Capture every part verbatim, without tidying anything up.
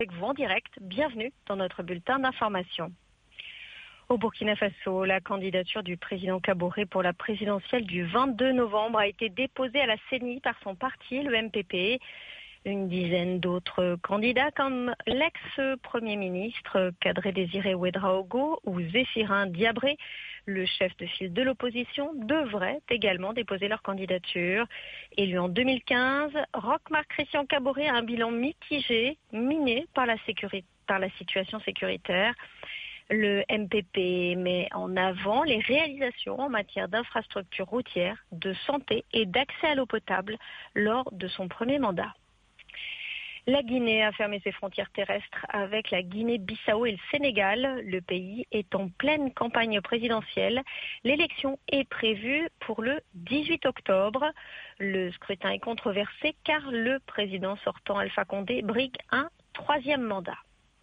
Avec vous en direct, bienvenue dans notre bulletin d'information. Au Burkina Faso, la candidature du président Kaboré pour la présidentielle du vingt-deux novembre a été déposée à la C E N I par son parti, le M P P. Une dizaine d'autres candidats comme l'ex-premier ministre Kadri Désiré Ouédraogo ou Zéphirin Diabré, le chef de file de l'opposition, devraient également déposer leur candidature. Élu en deux mille quinze, Roch-Marc Christian Kaboré a un bilan mitigé, miné par la, sécurité, par la situation sécuritaire. Le M P P met en avant les réalisations en matière d'infrastructures routières, de santé et d'accès à l'eau potable lors de son premier mandat. La Guinée a fermé ses frontières terrestres avec la Guinée-Bissau et le Sénégal. Le pays est en pleine campagne présidentielle. L'élection est prévue pour le dix-huit octobre. Le scrutin est controversé car le président sortant Alpha Condé brigue un troisième mandat.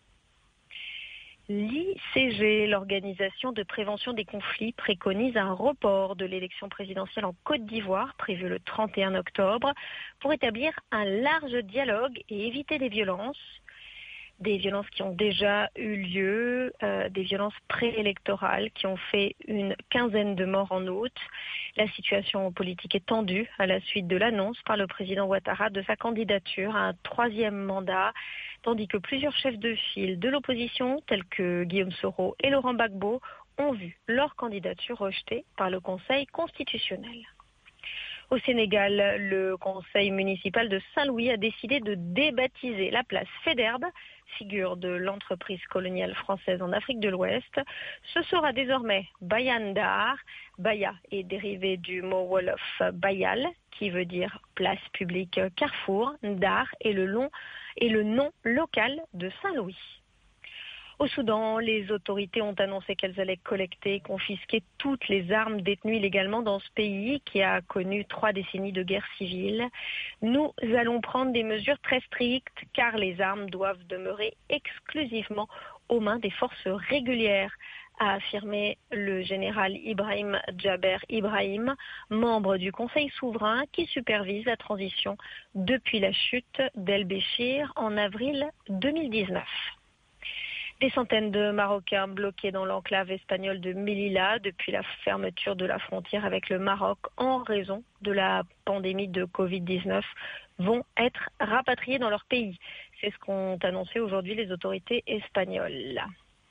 L'I C G, l'Organisation de prévention des conflits, préconise un report de l'élection présidentielle en Côte d'Ivoire, prévue le trente et un octobre, pour établir un large dialogue et éviter des violences. Des violences qui ont déjà eu lieu, euh, des violences préélectorales qui ont fait une quinzaine de morts en août. La situation politique est tendue à la suite de l'annonce par le président Ouattara de sa candidature à un troisième mandat, tandis que plusieurs chefs de file de l'opposition, tels que Guillaume Soro et Laurent Gbagbo, ont vu leur candidature rejetée par le Conseil constitutionnel. Au Sénégal, le conseil municipal de Saint-Louis a décidé de débaptiser la place Faidherbe, figure de l'entreprise coloniale française en Afrique de l'Ouest. Ce sera désormais Bayan Dar. Baya est dérivé du mot wolof Bayal, qui veut dire place publique Carrefour. Dar est le, long, est le nom local de Saint-Louis. Au Soudan, les autorités ont annoncé qu'elles allaient collecter et confisquer toutes les armes détenues illégalement dans ce pays qui a connu trois décennies de guerre civile. Nous allons prendre des mesures très strictes car les armes doivent demeurer exclusivement aux mains des forces régulières, a affirmé le général Ibrahim Djaber Ibrahim, membre du Conseil souverain qui supervise la transition depuis la chute d'El-Béchir en avril deux mille dix-neuf. Des centaines de Marocains bloqués dans l'enclave espagnole de Melilla depuis la fermeture de la frontière avec le Maroc en raison de la pandémie de covid dix-neuf vont être rapatriés dans leur pays. C'est ce qu'ont annoncé aujourd'hui les autorités espagnoles.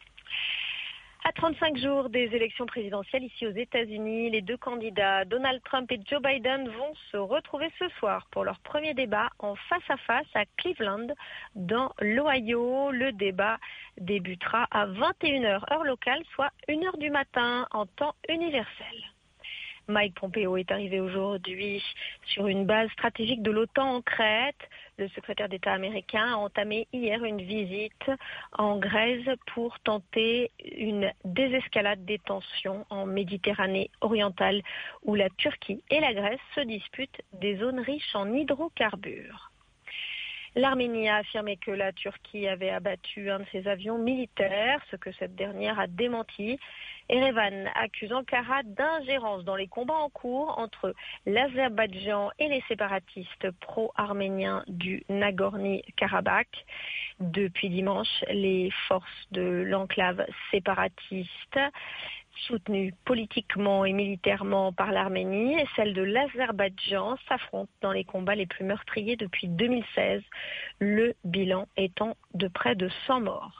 À trente-cinq jours des élections présidentielles ici aux États-Unis, les deux candidats, Donald Trump et Joe Biden, vont se retrouver ce soir pour leur premier débat en face-à-face à Cleveland, dans l'Ohio. Le débat débutera à vingt et une heures heure locale, soit une heure du matin en temps universel. Mike Pompeo est arrivé aujourd'hui sur une base stratégique de l'OTAN en Crète. Le secrétaire d'État américain a entamé hier une visite en Grèce pour tenter une désescalade des tensions en Méditerranée orientale où la Turquie et la Grèce se disputent des zones riches en hydrocarbures. L'Arménie a affirmé que la Turquie avait abattu un de ses avions militaires, ce que cette dernière a démenti. Erevan accuse Ankara d'ingérence dans les combats en cours entre l'Azerbaïdjan et les séparatistes pro-arméniens du Nagorno-Karabakh. Depuis dimanche, les forces de l'enclave séparatiste, soutenues politiquement et militairement par l'Arménie, et celles de l'Azerbaïdjan s'affrontent dans les combats les plus meurtriers depuis deux mille seize, le bilan étant de près de cent morts.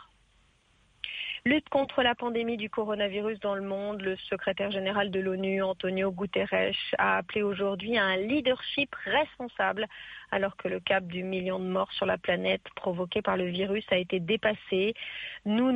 Lutte contre la pandémie du coronavirus dans le monde, le secrétaire général de l'ONU, Antonio Guterres, a appelé aujourd'hui à un leadership responsable alors que le cap du million de morts sur la planète provoqué par le virus a été dépassé. Nous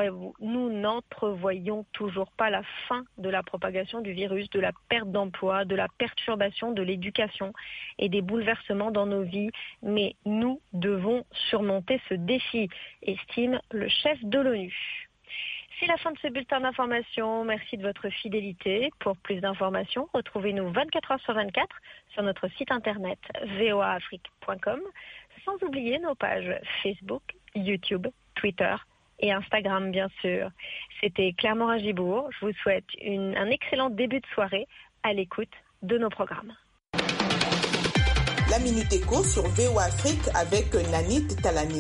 n'entrevoyons toujours pas la fin de la propagation du virus, de la perte d'emploi, de la perturbation de l'éducation et des bouleversements dans nos vies. Mais nous devons surmonter ce défi, estime le chef de l'ONU. C'est la fin de ce bulletin d'information. Merci de votre fidélité. Pour plus d'informations, retrouvez-nous vingt-quatre heures sur vingt-quatre sur notre site internet v o a afrique point com, sans oublier nos pages Facebook, YouTube, Twitter et Instagram, bien sûr. C'était Claire Morin-Gibourg. Je vous souhaite une, un excellent début de soirée à l'écoute de nos programmes. La Minute Éco sur V O A Afrique avec Nanit Talani.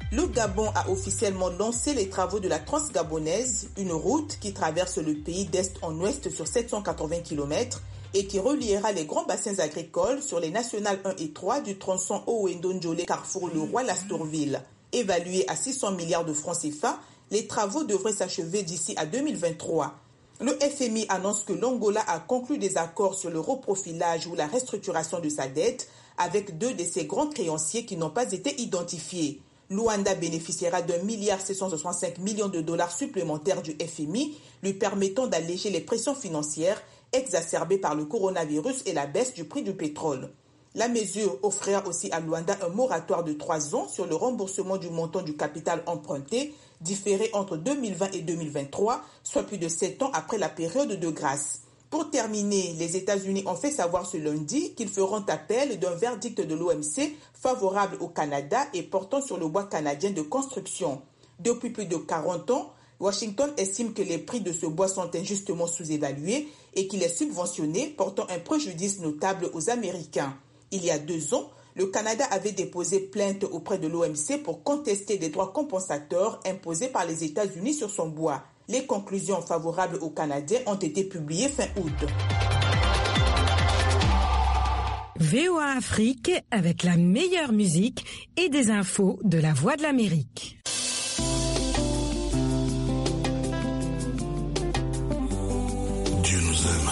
Le Gabon a officiellement lancé les travaux de la Transgabonaise, une route qui traverse le pays d'est en ouest sur sept cent quatre-vingts kilomètres et qui reliera les grands bassins agricoles sur les nationales un et trois du tronçon Owendo-Njolé Carrefour Le Roi-Lastourville. Évalués à six cents milliards de francs C F A, les travaux devraient s'achever d'ici à deux mille vingt-trois. Le F M I annonce que l'Angola a conclu des accords sur le reprofilage ou la restructuration de sa dette avec deux de ses grands créanciers qui n'ont pas été identifiés. Luanda bénéficiera d'un milliard sept cent soixante-cinq millions de dollars supplémentaires du F M I, lui permettant d'alléger les pressions financières exacerbées par le coronavirus et la baisse du prix du pétrole. La mesure offrira aussi à Luanda un moratoire de trois ans sur le remboursement du montant du capital emprunté, différé entre deux mille vingt et deux mille vingt-trois, soit plus de sept ans après la période de grâce. Pour terminer, les États-Unis ont fait savoir ce lundi qu'ils feront appel d'un verdict de l'O M C favorable au Canada et portant sur le bois canadien de construction. Depuis plus de quarante ans, Washington estime que les prix de ce bois sont injustement sous-évalués et qu'il est subventionné, portant un préjudice notable aux Américains. Il y a deux ans, le Canada avait déposé plainte auprès de l'O M C pour contester des droits compensateurs imposés par les États-Unis sur son bois. Les conclusions favorables aux Canadiens ont été publiées fin août. V O A Afrique avec la meilleure musique et des infos de la Voix de l'Amérique. Dieu nous aime,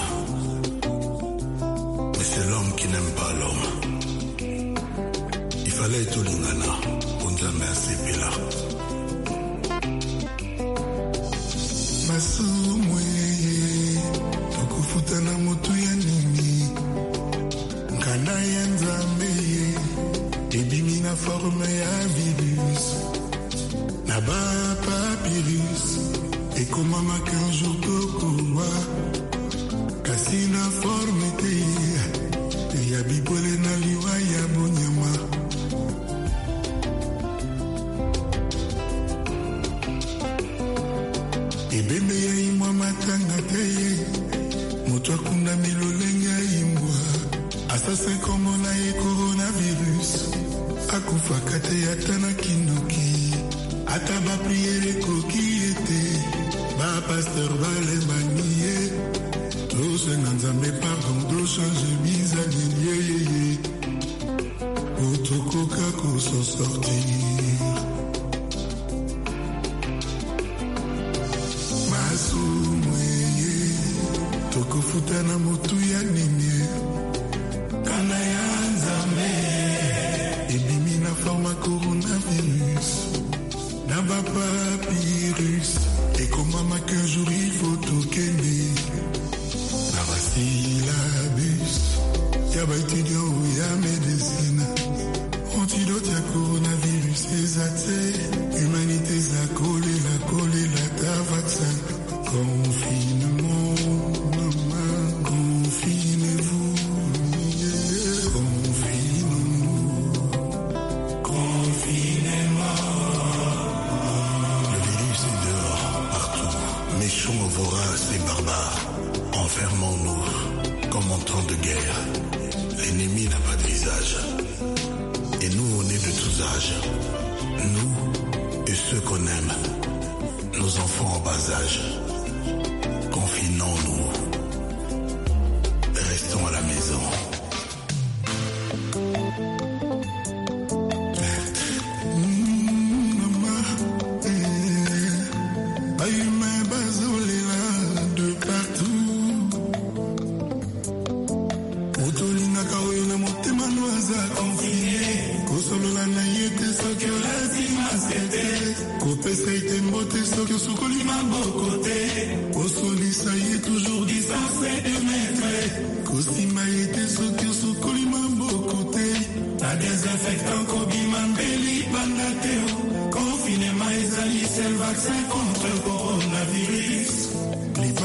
mais c'est l'homme qui n'aime pas l'homme. Il fallait être Olingana, Onzame Asepela. Masumwe, Tokufutana motu ya nini, Nkana ya Nzambe, Ebimi na forme ya virus, Naba papyrus, Ekomama qu'un jour tokowa, Kasi na forme te, Ya bibole na liwa ya bonyama. Ebembe ya imwa matanga te, moto akunda milolenge ya imwa. Assassin komona ye coronavirus, akufaka te ata na kindoki. Ata ba priere koki ete, ba pasteur balemanie. Tous na Nzambe pardon, do change bizarre yeye. Otokoka ko s'en sortir. Tokofuta na motu ya nini, Kana ya Nzambe, Ebimi na forma coronavirus, Naba papyrus, Ekomama qu'un jour il faut tokende, Naba syllabus, Yaba étudiant ou ya médecine, Antidote ya coronavirus, ezate, Humanité za kole la kole la ta vaccin, Confinement. Voraces et barbares, enfermons-nous comme en temps de guerre. L'ennemi n'a pas de visage. Et nous, on est de tous âges. Nous et ceux qu'on aime. Nos enfants en bas âge. Confinons-nous. Restons à la maison. Confinement, ils allisent le vaccin contre le coronavirus. Les